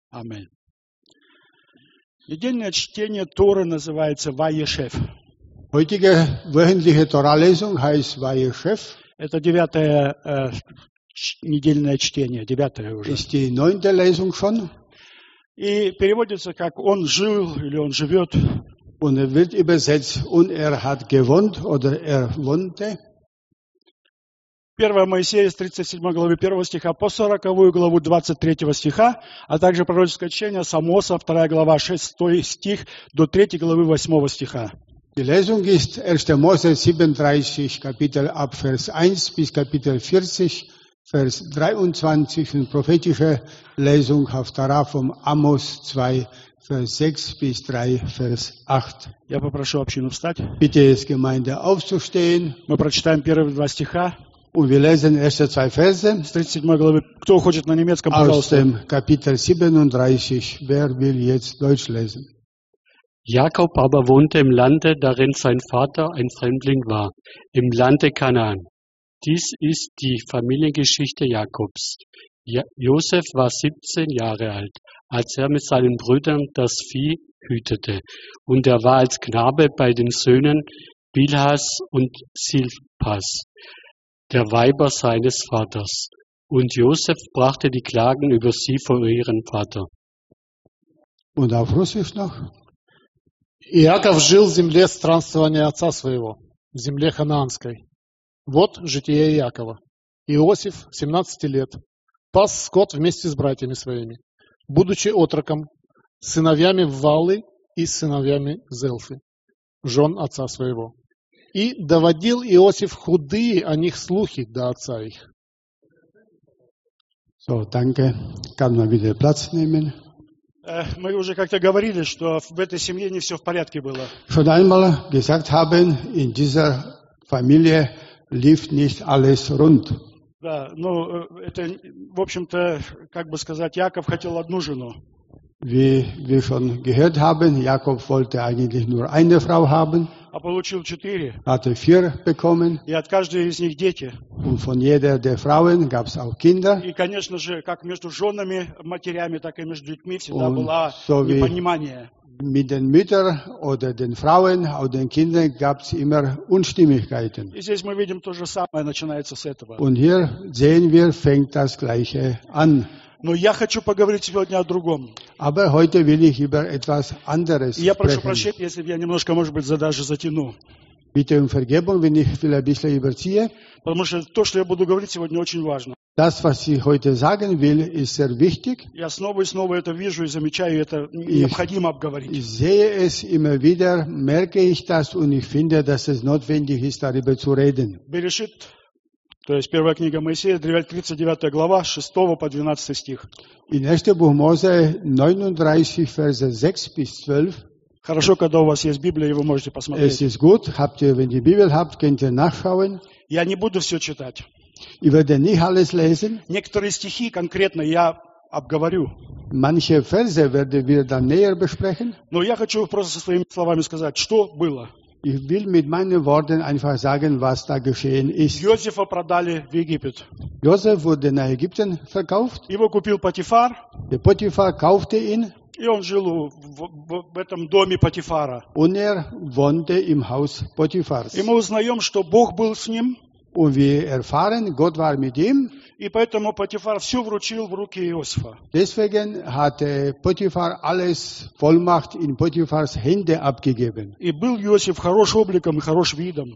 Аминь. Недельное чтение Торы называется Ваешев. Heutige wöchentliche Torah-Lesung heißt Vayeshev, Это 9 недельное чтение, 9 уже. ist die 9. Lesung schon И переводится как «он жил» или «он живет». und er wird übersetzt, und er hat gewohnt oder er wohnte. 1 Моисея с 37 главы 1 стиха по 40 главу 23 стиха, а также пророческое чтение с Амоса, 2 глава 6 стих до 3 главы 8 стиха. Die Lesung ist 1. Mose 37, Kapitel ab Vers 1 bis Kapitel 40, Vers 23 und prophetische Lesung Haftarah vom Amos 2, Vers 6 bis 3, Vers 8. Я попрошу общину встать. Bitte jetzt Gemeinde aufzustehen Мы прочитаем первые 2 стиха und wir lesen erste 2 Verse с 37 главы. Кто хочет на немецком, aus пожалуйста. dem Kapitel 37. Wer will jetzt Deutsch lesen? Jakob aber wohnte im Lande, darin sein Vater ein Fremdling war, im Lande Kanaan. Dies ist die Familiengeschichte Jakobs. Josef war 17 Jahre alt, als er mit seinen Brüdern das Vieh hütete, und er war als Knabe bei den Söhnen Bilhas und Silpas, der Weiber seines Vaters. Und Josef brachte die Klagen über sie vor ihren Vater. Und auf Russisch noch? Иаков жил в земле странствования отца своего, в земле ханаанской. Вот житие Иакова. Иосиф, 17 лет, пас скот вместе с братьями своими, будучи отроком, с сыновьями Валлы и с сыновьями Зелфы, жен отца своего. И доводил Иосиф худые о них слухи до отца их. So, danke. Kann man wieder Platz nehmen. Мы уже как-то говорили, что в этой семье не все в порядке было. Schon einmal gesagt haben, in dieser Familie lief nicht alles rund. Да, ну, это, в общем-то, как бы сказать, Яков хотел одну жену. Wie wir schon gehört haben, Jakob wollte eigentlich nur eine Frau haben, А получил 4. hatte 4 bekommen И от каждой из них дети. und von jeder der Frauen gab es auch Kinder. И, конечно же, как между женами, матерями, так и между детьми всегда Und было so wie непонимание. mit den Müttern oder den Frauen oder den Kindern gab es immer Unstimmigkeiten. И здесь мы видим то же самое, начинается с этого. Und hier sehen wir, fängt das Gleiche an. Но я хочу поговорить сегодня о другом. Aber heute will ich über etwas anderes И я прошу sprechen. прощения, если я немножко, может быть, даже затяну. Bitte um Vergebung, wenn ich vielleicht ein bisschen überziehe. Потому что то, что я буду говорить сегодня, очень важно. Das, was ich heute sagen will, ist sehr wichtig. Я снова и снова это вижу и замечаю, и это необходимо обговорить. Ich sehe es immer wieder, merke ich das und ich finde, dass es notwendig ist, darüber zu reden. Берешит, то есть первая книга Моисея, 39 глава, 6 по 12 стих. In 1. Buch Mose 39, Verse 6 bis 12. Хорошо, когда у вас есть Библия, и вы можете Es посмотреть. ist gut, wenn ihr Bibel habt, könnt ihr nachschauen. Я не буду все читать. Ich werde nicht alles lesen. Некоторые стихи конкретно я обговорю. Manche Verse werden wir dann näher besprechen. Но я хочу просто своими словами сказать, что было. Ich will mit meinen Worten einfach sagen, was da geschehen ist. Иосифа продали в Египет. Josef wurde nach Ägypten verkauft. Его купил Потифар, Der Potiphar kaufte ihn и он жил в этом доме Потифара. und er wohnte im Haus Potiphars. И мы узнаем, что Бог был с ним, Und wir erfahren, Gott war mit ihm. и поэтому Потифар все вручил в руки Иосифа. Deswegen hatte Potiphar alles Vollmacht in Potiphars Hände abgegeben. И был Иосиф хорош обликом и хорош видом.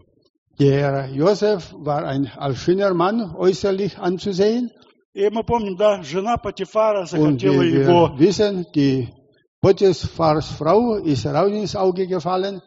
Der Josef war als schöner Mann äußerlich anzusehen. И мы помним, да, жена Потифара Und захотела wir его. wissen, die Potiphars Frau ist raus ins Auge gefallen.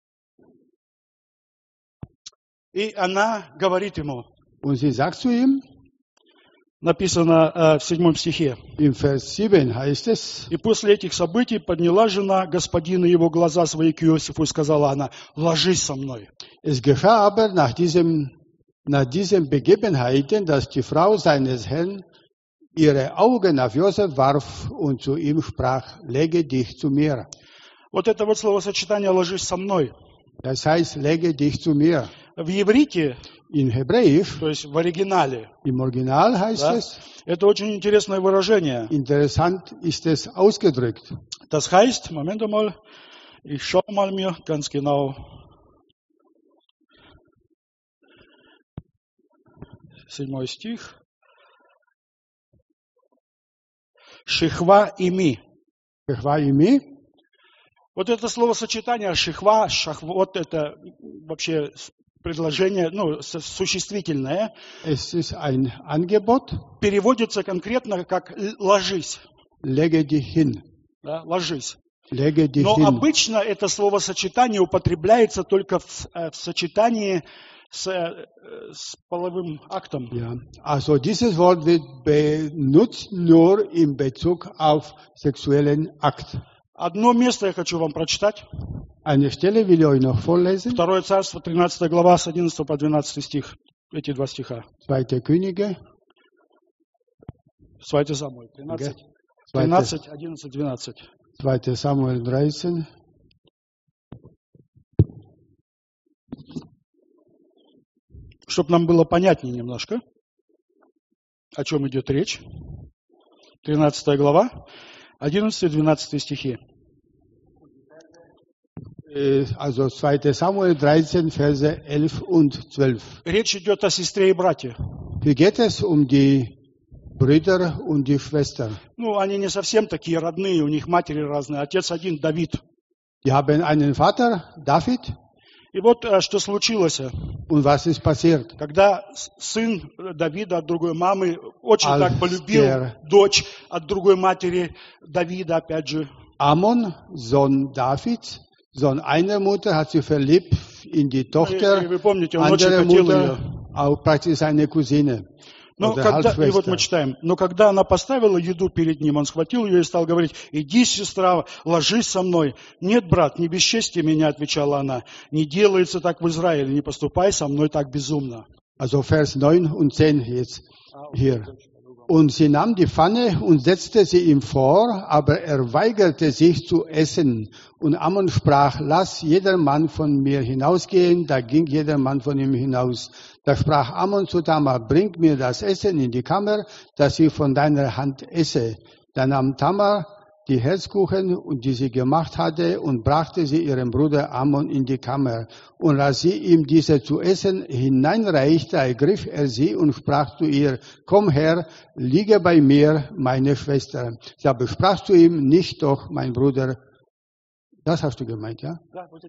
И она говорит ему, Und sie sagt zu ihm, написано в 7 стихе, im Vers 7 heißt es, «И после этих событий подняла жена господина его глаза свои к Иосифу, и сказала она, ложись со мной». es geschah aber nach diesen Begebenheiten, dass die Frau seines Herrn ihre Augen auf Josef warf und zu ihm sprach, lege dich zu mir. Вот это вот словосочетание «ложись со мной». Das heißt, lege dich zu mir. В иврите, In Hebräisch, то есть в оригинале, im Original heißt да, es, это очень интересное выражение. interessant ist es ausgedrückt. Das heißt, Moment mal, ich schaue mal mir ganz genau. 7 стих. Шихва ими. Шихва ими. Вот это словосочетание шихва, шахвот, это вообще предложение, ну, существительное. Es ist ein Angebot. Переводится конкретно как ложись. Lege dich hin. Да, ложись. Lege dich Но hin. обычно это словосочетание употребляется только в сочетании с половым актом. Ja, also dieses Wort wird benutzt nur in Bezug auf sexuellen Akt. Одно место я хочу вам прочитать. Eine Stelle will ich euch noch vorlesen. Второе царство, 13 глава, с 11 по 12 стих. Эти два стиха. 2. Könige. 2 Самуэль, 13, 11, 12. 2. Samuel 13. Чтобы нам было понятнее немножко, о чем идет речь. 13 глава, 11-12 стихи. Also 2. Samuel 13, Verse 11 und 12. Речь идет о сестре и брате. Hier geht es um die Brüder und die Schwestern. Ну, они не совсем такие родные, у них матери разные. Отец один, Давид. Die haben einen Vater, David. И вот что случилось. Und was ist passiert? Когда сын Давида от другой мамы очень Als так полюбил der дочь от другой матери Давида, опять же. Amnon, Sohn Davids, Sohn einer Mutter, hat sich verliebt in die Tochter Вы помните, он очень anderer хотел Mutter, ее. auch praktisch seine Cousine. Но Oder когда, и вот Halbschwester. мы читаем, но когда она поставила еду перед ним, он схватил ее и стал говорить: иди, сестра, ложись со мной. Нет, брат, не бесчестие меня, отвечала она. Не делается так в Израиле, не поступай со мной так безумно. Also Vers 9 und 10 jetzt hier. Und sie nahm die Pfanne und setzte sie ihm vor, aber er weigerte sich zu essen. Und Ammon sprach: Lass jeder Mann von mir hinausgehen. Da ging jeder Mann von ihm hinaus. Da sprach Ammon zu Tamar: Bring mir das Essen in die Kammer, dass ich von deiner Hand esse. Da nahm Tamar die Herzkuchen, die sie gemacht hatte, und brachte sie ihrem Bruder Ammon in die Kammer. Und als sie ihm diese zu essen hineinreichte, ergriff er sie und sprach zu ihr: Komm her, liege bei mir, meine Schwester. Sie aber sprach zu ihm: Nicht doch, mein Bruder. Das hast du gemeint, ja?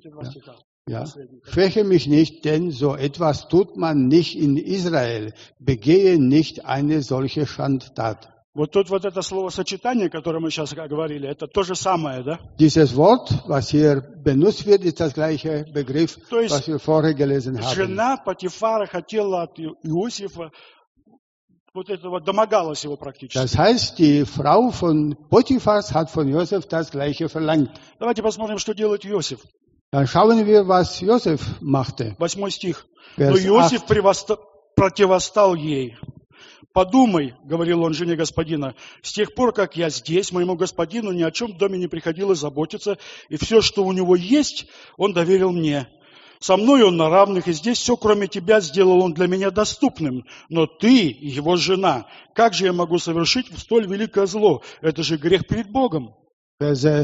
Ja. Schwäche mich nicht, denn so etwas tut man nicht in Israel. Begehe nicht eine solche Schandtat. Вот тут вот это словосочетание, которое мы сейчас говорили, это то же самое, да? Dieses Wort, was hier benutzt wird, ist das gleiche Begriff, То есть was wir vorher gelesen haben. жена Потифара хотела от Иосифа, вот этого домогалась его практически. Das heißt, die Frau von Potiphas hat von Josef das gleiche verlangt. Давайте посмотрим, что делает Иосиф. Dann schauen wir, was Josef machte. 8 стих. Но Vers Иосиф 8. противостал ей. «Подумай, — говорил он жене господина, — с тех пор, как я здесь, моему господину ни о чем в доме не приходилось заботиться, и все, что у него есть, он доверил мне. Со мной он на равных, и здесь все, кроме тебя, сделал он для меня доступным. Но ты, его жена, как же я могу совершить столь великое зло? Это же грех перед Богом». Verse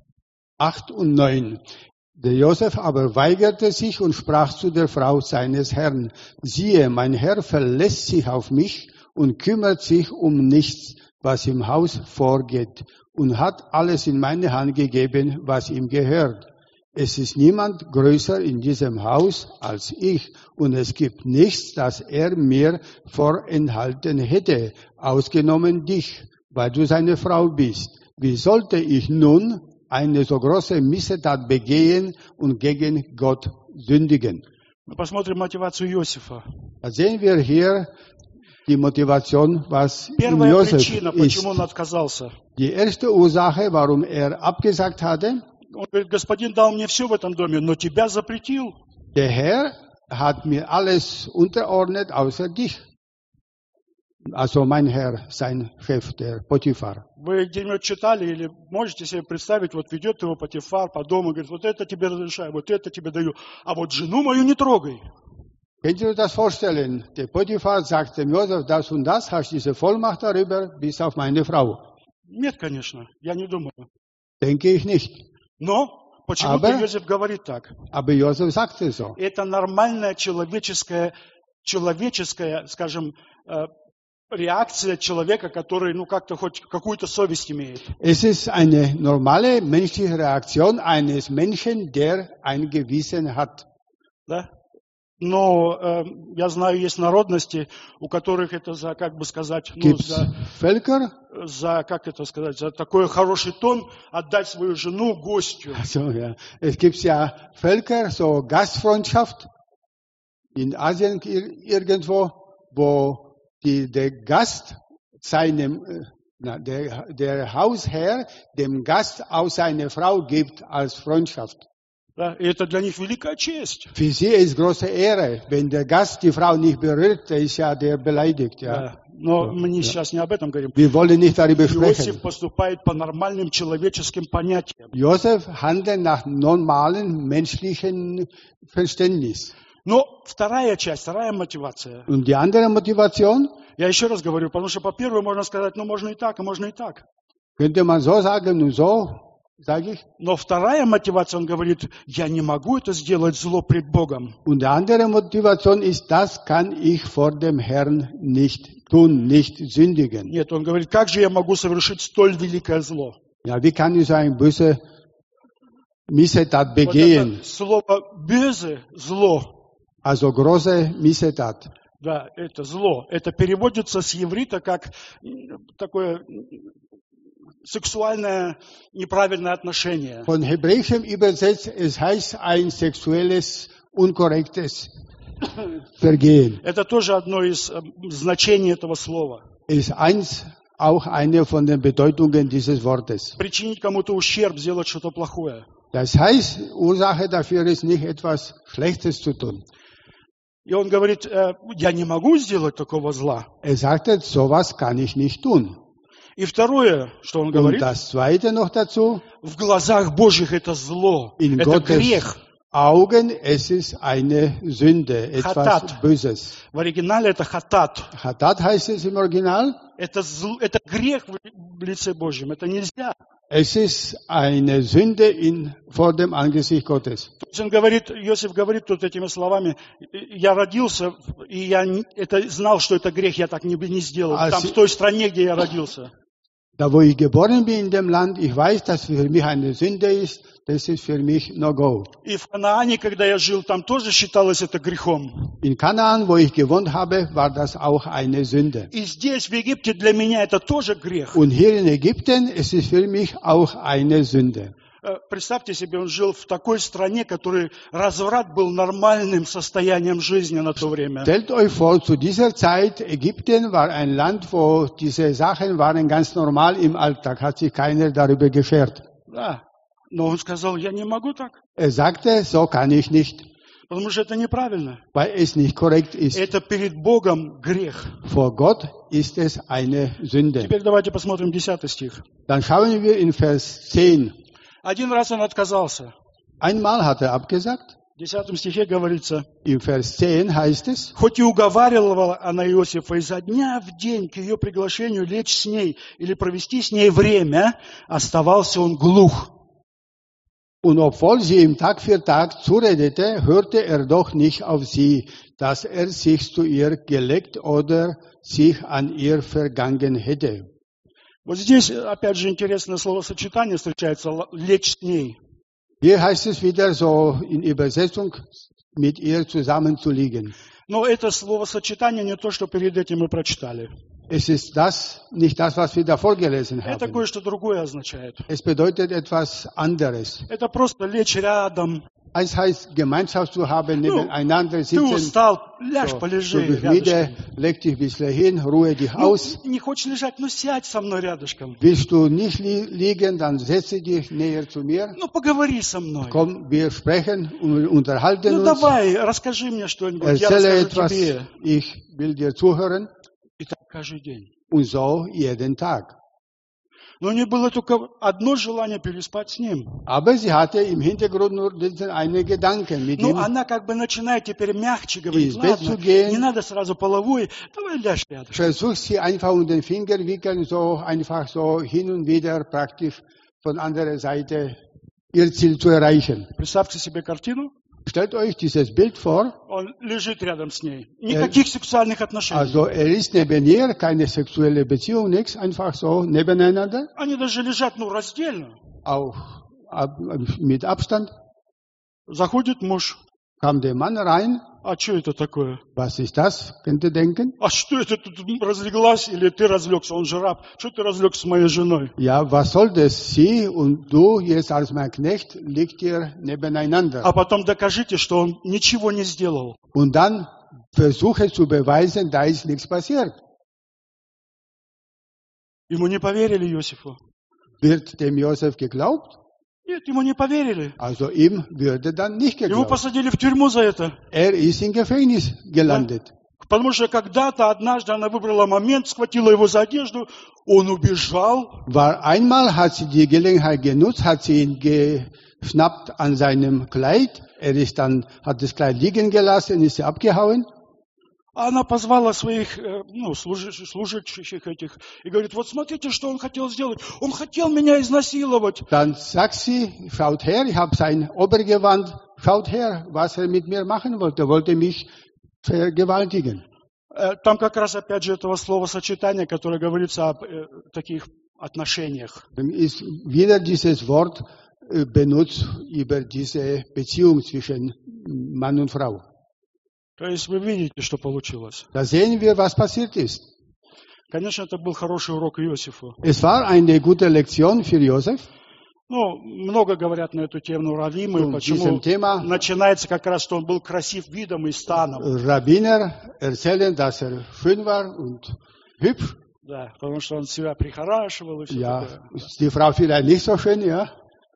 8 und 9. Der Josef aber weigerte sich und sprach zu der Frau seines Herrn: Siehe, mein Herr verlässt sich auf mich und kümmert sich um nichts, was im Haus vorgeht, und hat alles in meine Hand gegeben, was ihm gehört. Es ist niemand größer in diesem Haus als ich, und es gibt nichts, das er mir vorenthalten hätte, ausgenommen dich, weil du seine Frau bist. Wie sollte ich nun eine so große Missetat begehen und gegen Gott sündigen? Мы посмотрим мотивацию Иосифа. Da sehen wir hier die Motivation, was in Первая Josef причина, ist. почему он отказался. Die erste Ursache, warum er abgesagt hatte: Он говорит: господин дал мне все в этом доме, но тебя запретил. Der Herr hat mir alles unterordnet, außer dich. Also mein Herr, sein Chef, der Potiphar. Вы где-нибудь читали или можете себе представить, вот ведет его Потифар по дому, говорит: вот это тебе разрешаю, вот это тебе даю, а вот жену мою не трогай. Könnt ihr euch das vorstellen? Der Potiphar sagt dem Josef, das und das, hast diese Vollmacht darüber, bis auf meine Frau. Нет, конечно, я не думаю. Denke ich nicht. Но почему-то Aber- Иосиф говорит так. Aber Josef sagte so. Это нормальная человеческая, скажем, реакция человека, который, как-то хоть какую-то совесть имеет. Es ist eine normale menschliche Reaktion eines Menschen, der ein Gewissen hat. Да? Но я знаю, есть народности, у которых это за, как бы сказать, Gibt es Völker, за такой хороший тон отдать свою жену гостю. also, ja, es gibt ja Völker, so Gastfreundschaft in Asien irgendwo, wo der Gast der Hausherr dem Gast auch seine Frau gibt als Freundschaft. Да? И это для них великая честь. Für sie ist große Ehre. Wenn der Gast die Frau nicht berührt, der ist ja der beleidigt. Ja. Да. Но мы сейчас не об этом говорим. Wir wollen nicht darüber Иосиф sprechen. поступает по нормальным человеческим понятиям. Josef handelt nach normalen menschlichen Verständnis. Но вторая часть, вторая мотивация. Und die andere Motivation, Я еще раз говорю, потому что по первой можно сказать, можно и так, а можно и так. könnte man so sagen und so, sage ich. Но вторая мотивация, он говорит, я не могу это сделать зло пред Богом. Und die andere Motivation ist, das kann ich vor dem Herrn nicht tun, nicht sündigen. Нет, он говорит, как же я могу совершить столь великое зло? Ja, wie kann ich so eine böse Missetat Вот begehen? это слово «бöse», зло, Also große Missetat. да, это зло, это переводится с иврита как такое сексуальное неправильное отношение. Von Hebräischem übersetzt, es heißt ein sexuelles, unkorrektes Vergehen. Это тоже одно из значений этого слова. Ist auch eine von den Bedeutungen dieses Wortes. Причинить кому-то ущерб, сделать что-то плохое. Das heißt, Ursache dafür ist nicht etwas Schlechtes zu tun. И он говорит, я не могу сделать такого зла. Sagte, sowas kann ich nicht tun. И второе, что он Und говорит, das Zweite noch dazu, в глазах Божьих это зло, in это Gottes грех. Augen, es ist eine Sünde, etwas Hatat. Böses. В оригинале это хатат. Hatat heißt es im Original. Это грех в лице Божьем. Это нельзя. Es ist eine Sünde vor dem Angesicht Gottes. То есть он говорит, Иосиф говорит тут этими словами, я родился, и я знал, что это грех, я так не сделал. Там, в той стране, где я родился. Da, wo ich geboren bin in dem Land, ich weiß, dass für mich eine Sünde ist, das ist für mich No-Go. И в Ханаане, когда я жил, там тоже считалось это грехом. In Kanaan, wo ich gewohnt habe, war das auch eine Sünde. И здесь, в Египте, для меня это тоже грех. Und hier in Ägypten, es ist für mich auch eine Sünde. Представьте себе, он жил в такой стране, которой разврат был нормальным состоянием жизни на то время. Stellt euch vor, zu dieser Zeit, Ägypten war ein Land, wo diese Sachen waren ganz normal im Alltag, hat sich keiner darüber geschert. Да. Но он сказал, я не могу так, Sagte, so kann ich nicht, потому что это неправильно. weil es nicht korrekt ist. Это перед Богом грех. Vor Gott ist es eine Sünde. Теперь давайте посмотрим 10 стих. Dann schauen wir in Vers 10. Один раз он отказался. Einmal hat er abgesagt. В 10 стихе говорится, In Vers 10 heißt es, хоть и уговаривала она Иосифа изо дня в день к ее приглашению лечь с ней или провести с ней время, оставался он глух. und obwohl sie ihm Tag für Tag zuredete, hörte er doch nicht auf sie, dass er sich zu ihr gelegt oder sich an ihr vergangen hätte. Вот здесь, опять же, интересное словосочетание встречается, лечь с ней. Hier heißt es wieder so in Übersetzung, mit ihr zusammenzuliegen. Но это словосочетание не то, что перед этим мы прочитали. Es ist nicht das, was wir davor gelesen Это haben. кое-что другое означает. Es bedeutet etwas anderes. Это просто лечь рядом. Es heißt, Gemeinschaft zu haben, nebeneinander Ты sitzen. устал, ляжь, So, полежи du bist müde, рядышком. leg dich ein bisschen hin, ruhe dich aus. Не хочешь лежать, сядь со мной рядышком. Willst du nicht liegen, dann setze dich näher zu mir. Поговори со мной. Komm, wir sprechen und unterhalten uns. Давай, расскажи мне что-нибудь, я Erzähle расскажу etwas, тебе. ich will dir zuhören. И так каждый день. Und so jeden Tag. Но у нее было только одно желание переспать с ним. Aber sie hatte im Hintergrund nur diesen einen Gedanken, mit Ну, ihm она как бы начинает теперь мягче говорить, ins Bett ладно, zu gehen. не надо сразу половой, давай ляжь рядом. Versucht sie einfach um den Finger wickeln, so einfach so hin und wieder praktisch von anderer Seite ihr Ziel zu erreichen. Представьте себе картину, Stellt euch dieses Bild vor. он лежит рядом с ней. Никаких сексуальных отношений. Also er ist neben ihr, keine sexuelle Beziehung, nichts, einfach so nebeneinander, Они даже лежат, ну, раздельно. auch mit Abstand. Заходит муж. Kam der Mann rein. А что это такое? Was ist das? Könnt ihr denken? А что это тут разлеглась или ты разлегся? Он же раб. Что ты разлегся с моей женой? Ja, was soll das? Sie und du, jetzt als mein Knecht, liegt ihr nebeneinander. А потом докажите, что он ничего не сделал. Und dann versuche zu beweisen, da ist nichts passiert. Ему не поверили Иосифу. Wird dem Josef geglaubt? Нет, ему не поверили. Also ihm würde dann nicht Его geglaubt. посадили в тюрьму за это. Er ist im Gefängnis gelandet. Потому что когда-то, однажды она выбрала момент, схватила его за одежду, он убежал. Weil einmal hat sie die Gelegenheit genutzt, hat sie ihn geschnappt an seinem Kleid. Er ist dann, hat das Kleid liegen gelassen, ist abgehauen. А она позвала своих служащих этих и говорит, вот смотрите, что он хотел сделать. Он хотел меня изнасиловать. Dann sagt sie, schaut her, ich habe sein Obergewand, schaut her, was er mit mir machen wollte. Er wollte mich vergewaltigen. Там как раз опять же этого словосочетания, которое говорится о таких отношениях. Dann ist wieder dieses Wort benutzt über diese Beziehung zwischen Mann und Frau. То есть вы видите, что получилось. Da sehen wir, was passiert ist. Конечно, это был хороший урок Иосифу. Es war eine gute Lektion für Josef. Ну, много говорят на эту тему раввимы, почему diesem Thema начинается как раз, что он был красив видом и станом. Rabbiner erzählen, dass er schön war und hübsch. Да, потому что он себя прихорашивал и все Ja, такое. ist die Frau vielleicht nicht so schön, ja?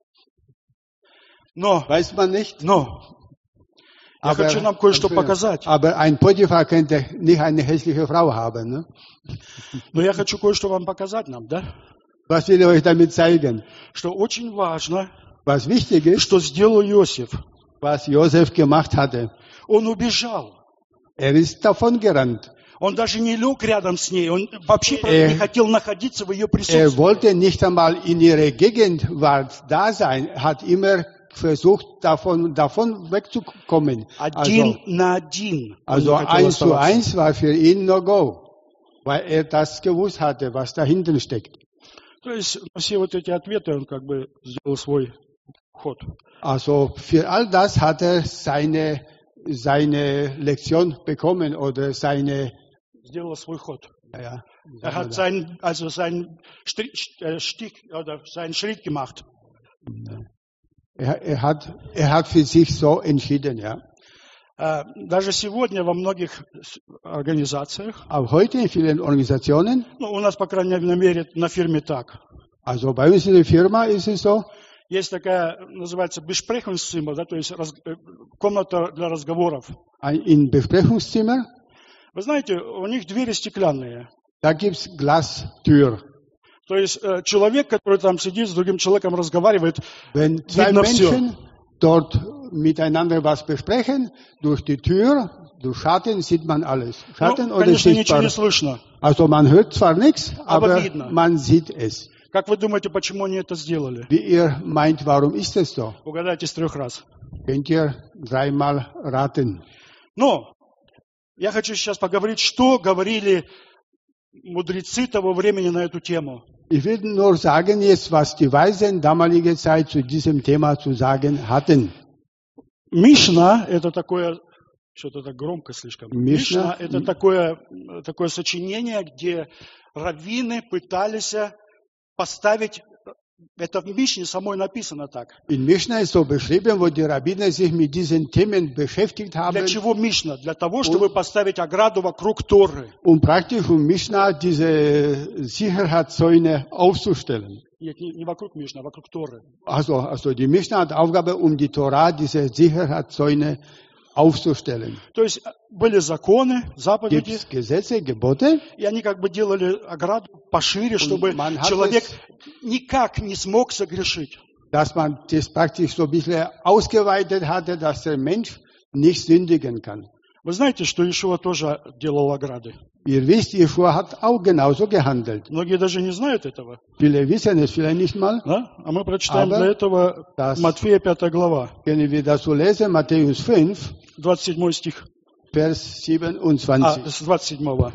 Но, Weiß man nicht. я хочу нам кое-что показать. Aber ein Potiphar könnte nicht eine hässliche Frau haben. Ne? Но я хочу кое-что вам показать нам, да? Was will ich euch damit zeigen? Что очень важно, Was wichtig ist, что сделал Иосиф. was Josef gemacht hatte. Он убежал. Er ist davon gerannt. Он даже не лег рядом с ней. Он вообще не хотел находиться в ее присутствии. Er wollte nicht einmal in ihrer Gegenwart da sein, hat immer versucht, davon wegzukommen. Один на один. Also 1:1 war für ihn No-Go, weil er das gewusst hatte, was da hinten steckt. То есть все вот эти ответы он как бы сделал свой ход. Also für all das hat er seine Lektion bekommen oder seine Сделал свой ход. ja, Er hat seinen Schritt gemacht. er hat für sich so entschieden, ja. Даже сегодня во многих организациях, Auch heute in vielen Organisationen, ну, у нас, по крайней мере, на фирме так, also bei uns in der Firma ist es so, есть такая, называется, Besprechungszimmer, да, то есть комната для разговоров. in Besprechungszimmer, Вы знаете, у них двери стеклянные. da gibt's Glastür. То есть человек, который там сидит, с другим человеком разговаривает, Wenn zwei видно все. Menschen dort miteinander was besprechen, durch die Tür, durch Schatten sieht man alles. Ну, Schatten oder конечно, ничего sichtbar. не слышно. Also man hört zwar nichts, Aber aber видно. man sieht es. Как вы думаете, почему они это сделали? Wie ihr meint, warum ist es so? Угадайте с 3 раз. Könnt ihr dreimal raten. Но я хочу сейчас поговорить, что говорили мудрецы того времени на эту тему. Ich will nur sagen jetzt, was die Weisen damaliger Zeit zu diesem Thema zu sagen hatten. Мишна – это такое, что-то так громко слишком. Мишна. Мишна – это такое сочинение, где раввины пытались поставить, это в Мишне самой написано так. In Mishnah ist so beschrieben, wo die Rabbiner sich mit diesen Themen beschäftigt haben, Для чего Мишна? Для того, чтобы поставить ограду вокруг Торы. praktisch Mishnah diese Sicherheitszäune aufzustellen. Нет, не вокруг Мишна, а вокруг Торы. Also die Mishnah hat Aufgabe, die Torah, diese Sicherheitszäune aufzustellen. То есть были законы, Gibt заповеди, es Gesetze, Gebote? и они как бы делали ограду пошире, чтобы man hat человек es- никак не смог согрешить. Dass man das praktisch so ein bisschen ausgeweitet hatte, dass der Mensch nicht sündigen kann. Вы знаете, что Иешуа тоже делал ограды? Ihr wisst, Jeschua hat auch genauso gehandelt. Многие даже не знают этого. Viele wissen es vielleicht nicht mal. Да? А мы прочитаем Aber для этого das- Матфея 5 глава, Können wir das so lesen? Matthäus 5, 27 стих. Vers 27. С 27.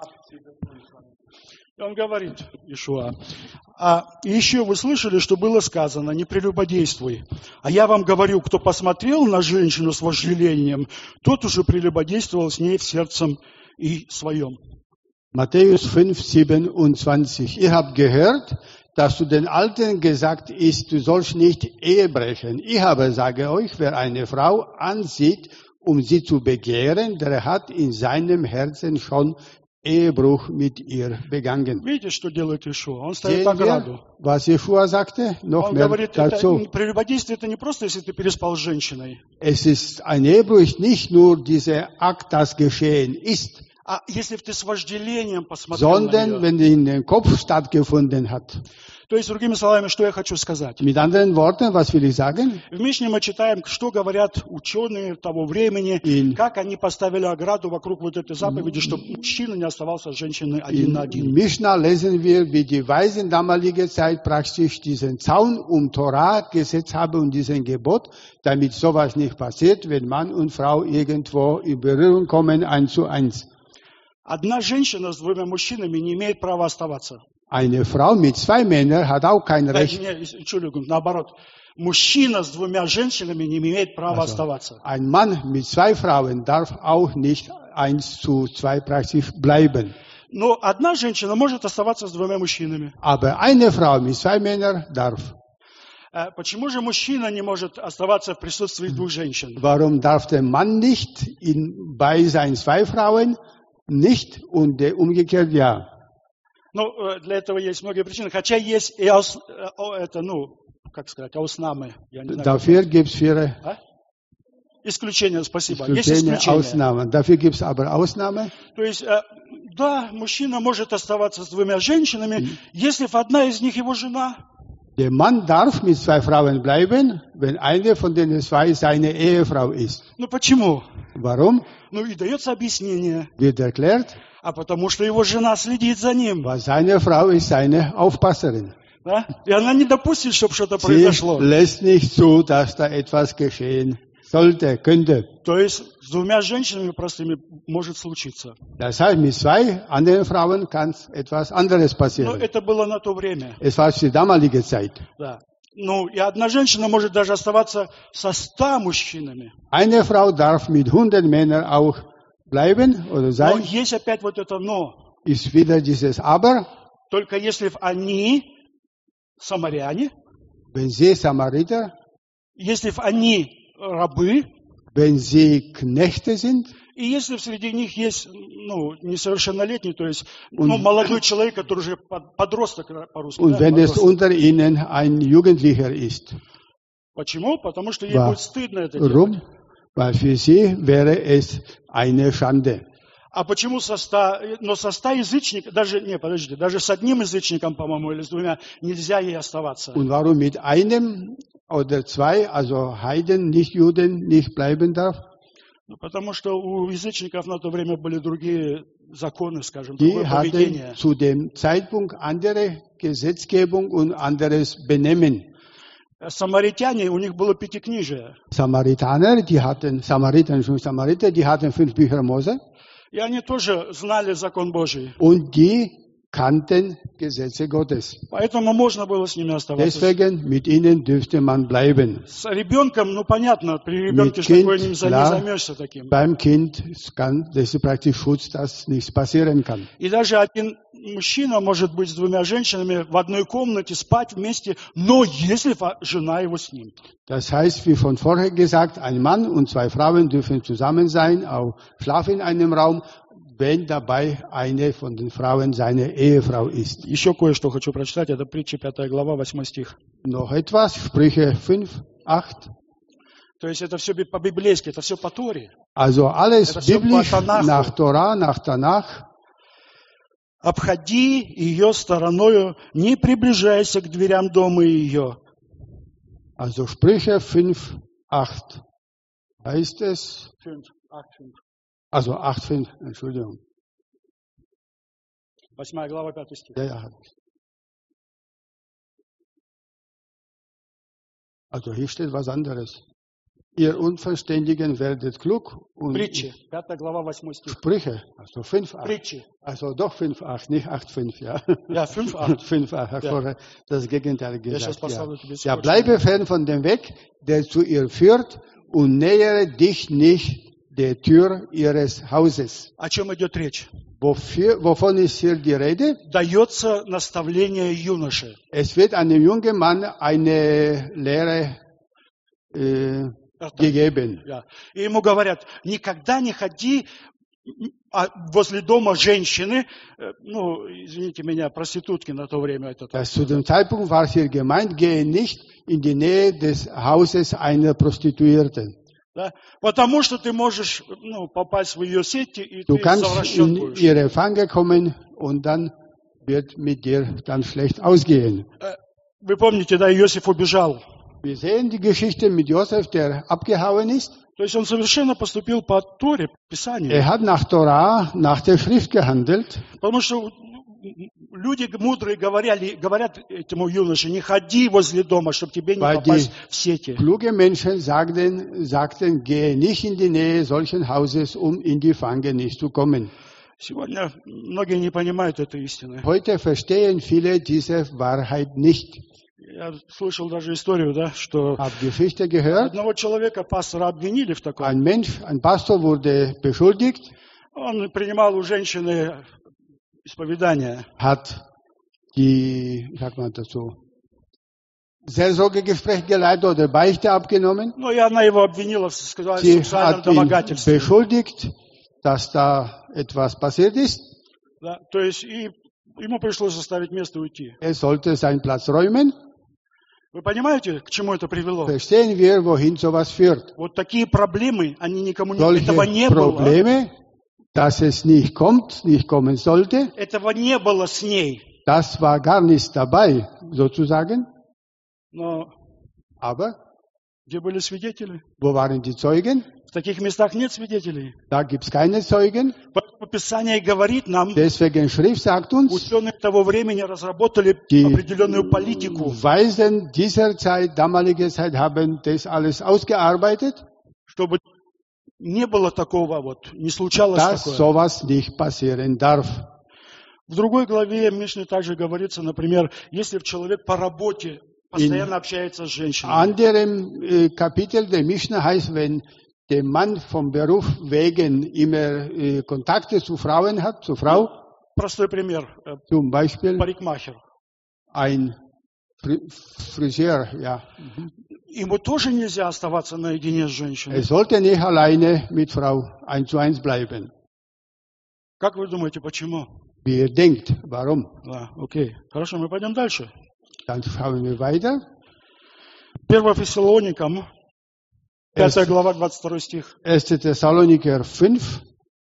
И он говорит, Иешуа, и еще вы слышали, что было сказано, не прелюбодействуй. А я вам говорю, кто посмотрел на женщину с вожделением, тот уже прелюбодействовал с ней в сердцем и своем. Matthäus 5, 27. Ihr habt gehört, dass zu den Alten gesagt ist, du sollst nicht Ehe brechen. Ich aber sage euch, wer eine Frau ansieht, um sie zu begehren, der hat in seinem Herzen schon Ehebruch mit ihr begangen. Видите, что делает Иешуа? Он ставит Sehen ограду. wir, was Jeschua sagte? Noch Он mehr говорит, dazu. прелюбодействие это не просто, если ты переспал с женщиной. Es ist ein Ehebruch, nicht nur dieser Akt, das geschehen ist, А если ты с вожделением посмотрел на sondern нее. wenn in den Kopf stattgefunden hat. То есть, другими словами, что я хочу сказать? Mit anderen Worten, was will ich sagen? В Мишне мы читаем, что говорят ученые того времени, In- как они поставили ограду вокруг вот этой заповеди, чтобы мужчина не оставался с женщиной один на In один. Mishnah lesen wir, wie die Weisen damaliger Zeit praktisch diesen Zaun um Torah gesetzt haben und diesen Gebot, damit sowas nicht passiert, wenn Mann und Frau irgendwo in Berührung kommen, 1:1. Одна женщина с двумя мужчинами не имеет права оставаться. Eine Frau mit zwei Männern hat auch kein Recht. Entschuldigung, наоборот. Мужчина с двумя женщинами не имеет права оставаться. Ein Mann mit zwei Frauen darf auch nicht 1:2 praktisch bleiben. Но одна женщина может оставаться с двумя мужчинами. Aber eine Frau mit zwei Männern darf. Почему же мужчина не может оставаться в присутствии двух женщин? Warum darf der Mann nicht bei seinen zwei Frauen nicht und der umgekehrt ja? Ну, для этого есть многие причины, хотя есть и как сказать, ауснамы. Я не знаю, Dafür gibt es viele исключения, спасибо. Есть Исключения, исключения. Ausnahmen. Dafür gibt es aber Ausnahmen. То есть, да, мужчина может оставаться с двумя женщинами, если одна из них его жена. Der Mann darf mit zwei Frauen bleiben, wenn eine von den zwei seine Ehefrau ist. Ну, почему? Warum? Ну, и дается объяснение. Wird erklärt, А потому что его жена следит за ним. weil seine Frau ist seine Aufpasserin. Да? И она не допустит, чтобы что-то Sie произошло. lässt nicht zu, dass da etwas geschehen sollte, könnte. То есть, с двумя женщинами простыми может случиться. Das heißt, mit zwei anderen Frauen kann etwas anderes Но passieren. это было на то время. Es war die damalige Zeit. Да. Ну, и одна женщина может даже оставаться со 100 мужчинами. Eine Frau darf mit 100 Männern auch bleiben oder Но sein. есть опять вот это «но». Ist wieder dieses Aber. Только если они самаряне, Wenn sie Samariter, если они рабы, wenn sie Knechte sind и если среди них есть несовершеннолетний, то есть молодой человек, который уже подросток по-русски. und Да, wenn es подросток. unter ihnen ein Jugendlicher ist. Почему? Потому что ей Wa- будет стыдно это делать. Warum? Weil für sie wäre es eine Schande. А почему со 100, но со 100 язычников, даже с одним язычником, по-моему, или с двумя, нельзя ей оставаться. Und warum mit einem oder zwei, also Heiden, nicht Juden, nicht bleiben darf? Ну, потому что у язычников на то время были другие законы, скажем, Die другое hatten поведение. zu dem Zeitpunkt andere Gesetzgebung und anderes Benehmen. Самаритяне, у них было пятикнижие. Samaritaner, die hatten 5 Bücher Mose И они тоже знали закон Божий. und die kannten Gesetze Gottes. Поэтому можно было с ними оставаться. Deswegen mit ihnen dürfte man bleiben. С ребенком, понятно, при ребенке Mit ж такое Kind, не klar. займешься таким. Beim Kind das ist praktisch Schutz, dass nichts passieren kann. И даже один мужчина может быть с двумя женщинами в одной комнате, спать вместе, но если жена его с ним. Das heißt, wie von vorher gesagt, ein Mann und zwei Frauen dürfen zusammen sein, auch schlafen in einem Raum, wenn dabei eine von den Frauen seine Ehefrau ist. Еще кое-что хочу прочитать. Это притча 5 глава, 8 стих. Noch etwas, Sprüche 5, 8. То есть это все по-библейски, это все по Торе. Also alles Это все по biblisch, nach Танаху. Torah, nach Tanach. Обходи ее стороною, не приближайся к дверям дома ее. Also Sprüche 5, 8 heißt es. 5, 8, 5. Also 8, 5, Entschuldigung. 8 глава, 5 стих. Ja. Also hier steht was anderes. Ihr Unverständigen werdet klug und Притчи, 5 глава, 8 стих. Sprüche, also 5, 8. Притчи. Also doch 5, 8, nicht 8, 5, ja. Ja, 5, 8. 5, 8, hat Ja. vorher das Gegenteil Я сейчас gesagt. Ja. поставлю тебе Ja, скотч. bleibe fern von dem Weg, der zu ihr führt, und nähere dich nicht der Tür ihres Hauses. О чем идет речь? Wovon ist hier die Rede? Дается наставление юноше. Es wird einem jungen Mann eine Lehre gegeben. Да. И ему говорят, никогда не ходи возле дома женщины, ну, извините меня, проститутки на то время. Это так. Zu dem Zeitpunkt war hier gemeint, gehe nicht in die Nähe des Hauses einer Prostituierten. Да? Потому что ты можешь попасть в ее сети, и Du ты kannst совращен in будешь. ihre Fange kommen und dann wird mit dir dann schlecht ausgehen. Вы помните, да, Иосиф убежал. Wir sehen die Geschichte mit Josef, der abgehauen ist. То есть он совершенно поступил по Торе, Писанию. Er hat nach Torah, nach der Schrift gehandelt. Потому что люди мудрые говорят этому юноше, не ходи возле дома, чтобы тебе не Weil попасть в сети. Kluge Menschen sagten, gehe nicht in die Nähe solchen Hauses, um in die Fange nicht zu kommen. Сегодня многие не понимают этой истины. Heute verstehen viele diese Wahrheit nicht. Я слышал даже историю, да, что Hab Geschichte gehört. одного человека, пастора, обвинили в таком. Ein Mensch, ein Pastor wurde beschuldigt, Он принимал у женщины исповедание. hat die, wie sagt man dazu, Seelsorgegespräch geleitet oder Beichte abgenommen. Ну, и она его обвинила, сказала, в Sie сексуальном hat ihn домогательстве. beschuldigt, dass da etwas passiert ist. Да, то есть и ему пришлось оставить место и уйти. Er sollte seinen Platz räumen. Вы понимаете, к чему это привело? Verstehen wir, wohin sowas führt. Вот такие проблемы, они никому не... Solche Этого не было. Probleme, dass es nicht kommt, nicht kommen sollte, Этого не было с ней. das war gar nicht dabei, sozusagen. Но Aber где были свидетели? wo waren die Zeugen? В таких местах нет свидетелей. Da gibt es keine Zeugen. Поэтому Писание говорит нам, Deswegen Schrift sagt uns, ученые того времени разработали die определенную политику, Weisen dieser Zeit, damalige Zeit, haben das alles ausgearbeitet, чтобы не было такого, вот, не случалось dass такое. sowas nicht passieren darf. В другой главе Мишны также говорится, например, если человек по работе постоянно общается с женщиной, Anderem Kapitel der Mishnah heißt, wenn der Mann vom Beruf wegen immer Kontakte zu Frauen hat, zu Frau, простой пример, zum Beispiel парикмахер, ein Friseur, ja. ему тоже нельзя оставаться наедине с женщиной. Er sollte nicht alleine mit Frau 1:1 bleiben. Как вы думаете, почему? Wie ihr denkt, warum? Да, окей. Хорошо, мы пойдем дальше. Dann schauen wir weiter. 1 Фессалоникам, 5 глава, 22 стих. 1. Thessaloniker 5,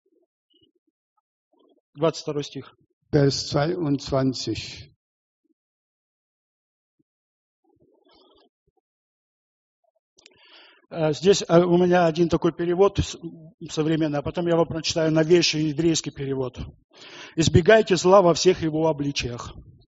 22 стих. Vers 22. Здесь у меня один такой перевод современный, а потом я вам прочитаю новейший еврейский перевод. «Избегайте зла во всех его обличиях».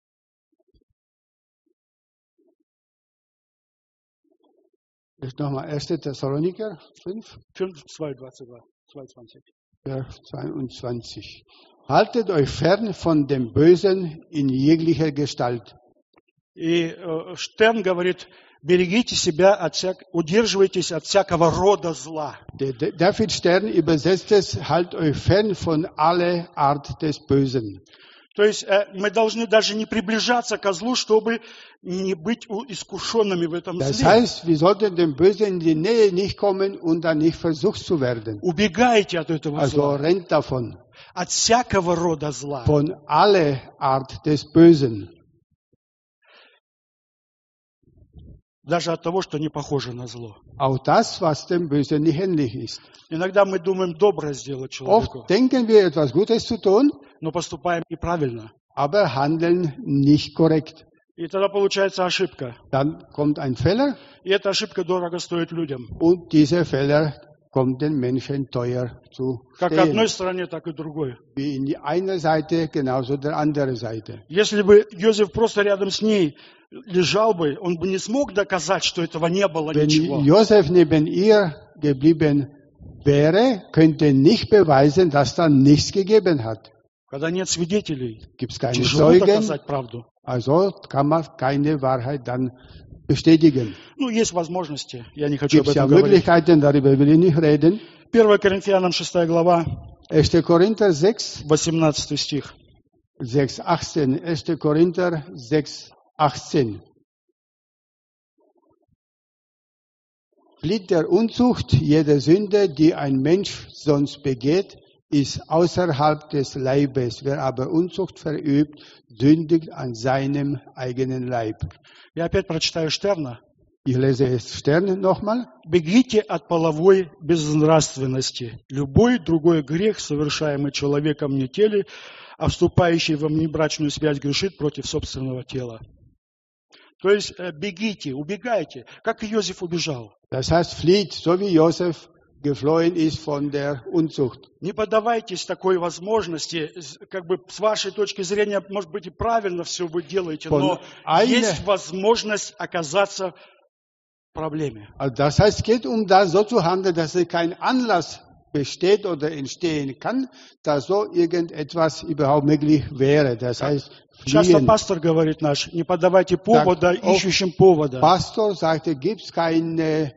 Ist nochmal 1. Thessaloniker 5, 5, 2, 22. 22. Vers 22. Haltet euch fern von dem Bösen in jeglicher Gestalt. И Штерн говорит, берегите себя, удерживайтесь от всякого рода зла. Der David Stern übersetzt es, halt euch fern von aller Art des Bösen. То есть мы должны даже не приближаться к злу, чтобы не быть искушенными в этом Das зле. heißt, wir sollten dem Bösen in die Nähe nicht kommen und dann nicht versucht zu werden. Убегайте от этого Also зла, rennt davon. от всякого рода зла. Von aller Art des Bösen. Даже от того, что не похоже на зло. Auch das, was dem Bösen nicht ähnlich ist. Иногда мы думаем доброе сделать человеку, Oft denken wir, etwas Gutes zu tun, но поступаем неправильно. aber handeln nicht korrekt. И тогда получается ошибка. Dann kommt ein Fehler И эта ошибка дорого стоит людям. und dieser Fehler kommt den Menschen teuer zu Как одной stehen. стороне, так и другой. Wie in die eine Seite, genauso der andere Seite. Если бы Иосиф просто рядом с ней лежал бы, он бы не смог доказать, что этого не было Wenn ничего. Josef neben ihr geblieben wäre, könnte nicht beweisen, dass da nichts gegeben hat. Когда нет свидетелей, Gibt es keine тяжело Zeugen, доказать правду. also kann man keine Wahrheit dann bestätigen. Ну, есть возможности, я не хочу об Gibt es ja этом говорить. Möglichkeiten, darüber will ich nicht reden. 1 Коринфянам 6 глава, 1. Korinther 6, 18 стих. 6, 18. 1. Korinther 6, 18. Flieht der Unzucht, jede Sünde, die ein Mensch sonst begeht, ist außerhalb des Leibes. Wer aber Unzucht verübt, sündigt an seinem eigenen Leib. Я опять прочитаю Штерна. Ich lese es Stern nochmal. «Бегите от половой безнравственности. Любой другой грех, совершаемый человеком не теле, а вступающий во внебрачную связь, грешит против собственного тела». То есть бегите, убегайте, как Иосиф убежал. Das heißt, flieht, so wie Josef geflohen ist von der Unzucht. Не поддавайтесь такой возможности, как бы с вашей точки зрения, может быть, и правильно все вы делаете, но есть возможность оказаться в проблеме. Also das heißt, es geht um das so zu handeln, dass es kein Anlass besteht oder entstehen kann, dass so irgendetwas überhaupt möglich wäre. Das heißt, Часто fliehen. пастор говорит наш, не поддавайте повода ищущим повода. Pastor sagte, gibt es keinen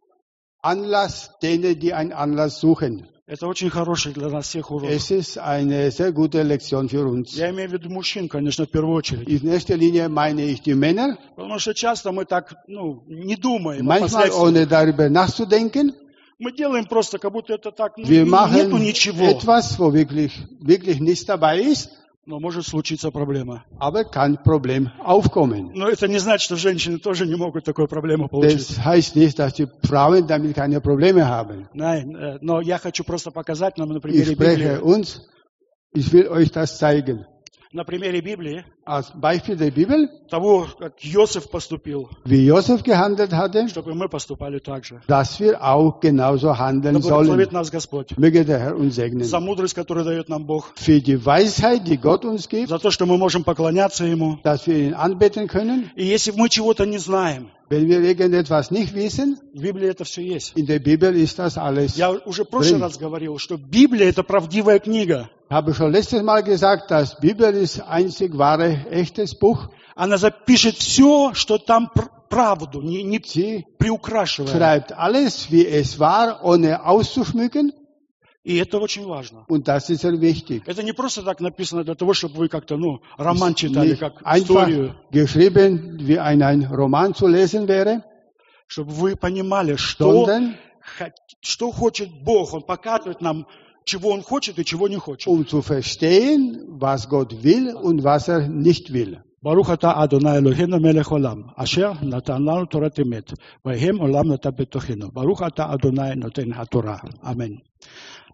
Anlass, denen, die einen Anlass suchen. Это очень хороший для нас всех урок. Es ist eine sehr gute Lektion für uns. Я имею в виду мужчин, конечно, в первую очередь. In erster Linie meine ich die Männer. Потому что часто мы так, не думаем о Manchmal, последствиях. ohne darüber nachzudenken, Мы делаем просто, как будто это так, wir нету machen ничего. etwas, wo wirklich nichts dabei ist, Но может случиться проблема. aber kann Problem aufkommen. Но это не значит, что женщины тоже не могут такую проблему получить. Das heißt nicht, dass die Frauen damit keine Probleme haben. Nein, но я хочу просто показать нам на Ich примере spreche Библии. uns, ich will euch das zeigen. На примере Библии Als Beispiel der Bibel, того, как Иосиф поступил, wie Josef gehandelt hatte, чтобы мы поступали так же. dass wir auch genauso handeln Да sollen. благословит нас Господь. Möge der Herr uns segnen. За мудрость, которую дает нам Бог. Für die Weisheit, die Gott uns gibt, За то, что мы можем поклоняться Ему. dass wir ihn anbeten können. И если мы чего-то не знаем, Wenn wir irgendetwas nicht wissen, в Библии это все есть. in der Bibel ist das alles. Я уже в прошлый раз говорил, что Библия – это правдивая книга. Ich habe schon letztes Mal gesagt, dass Bibel ist einzig wahre, echtes Buch. Она запишет все, что там правду, не Sie приукрашивая. schreibt alles, wie es war, ohne auszuschmücken. И это очень важно. Und das ist sehr wichtig. Это не просто так написано для того, чтобы вы как-то, роман читали, Nicht как einfach историю. geschrieben, wie ein Roman zu lesen wäre, Чтобы вы понимали, что sondern хочет Бог. Он показывает нам, чего Он хочет и чего не хочет. zu verstehen, was Gott will und was er nicht will. ברוך אתה אדוני אלוהינו מלך עולם, אשר נתן לנו תורת אמת, והם עולם נתן בתוכנו. ברוך אתה אדוני נותן התורה. אמן.